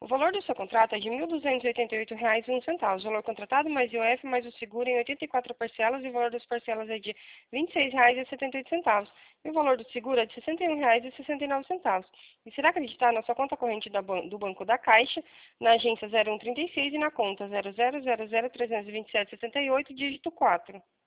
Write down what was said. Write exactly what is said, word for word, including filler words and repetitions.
valor do seu contrato é de mil duzentos e oitenta e oito reais e um centavo. O valor contratado mais I O F mais o seguro em oitenta e quatro parcelas e o valor das parcelas é de vinte e seis reais e setenta e oito centavos. E o valor do seguro é de sessenta e um reais e sessenta e nove centavos. E será acreditado na sua conta corrente da ban do Banco da Caixa, na agência zero um trinta e seis e na conta zero zero zero zero trezentos e vinte e sete setenta e oito, dígito quatro.